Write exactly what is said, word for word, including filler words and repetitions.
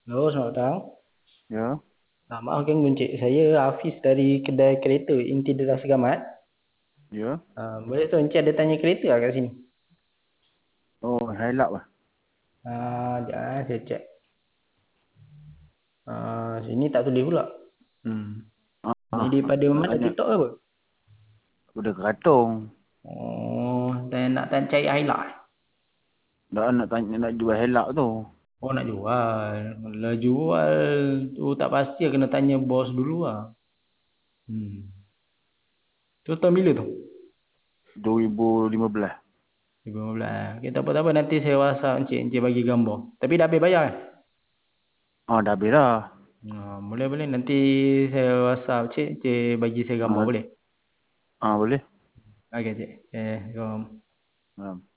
Halo, selamat datang. Ya, Ah, maaf ganggu Encik. Saya Hafiz dari kedai kereta Inti Deras Segamat. ya. Ah, boleh tu Encik ada tanya kereta lah kat sini. Oh, Hilux lah. Ah, sekejap eh, saya cek. Ah, sini tak tulis pula. Hmm. Ah, Ni ah, daripada nak mana tanya TikTok ke apa? udah keratung. Oh, dan nak tanya cari Ayla. Dah nak tanya nak jual Hilux tu. Oh, nak jual. Kalau jual tu tak pasti kena tanya bos dulu lah. Hmm. Tu tahun bila tu? dua ribu lima belas. dua ribu lima belas. Okay, tak apa-apa. Nanti saya WhatsApp Encik. Encik bagi gambar. Tapi dah habis bayar kan? Ah, dah habis dah. Ah, boleh boleh nanti saya WhatsApp cik, cik bagi saya gambar Ah, boleh. ah boleh. Okey cik. Eh, Assalamualaikum. Ah.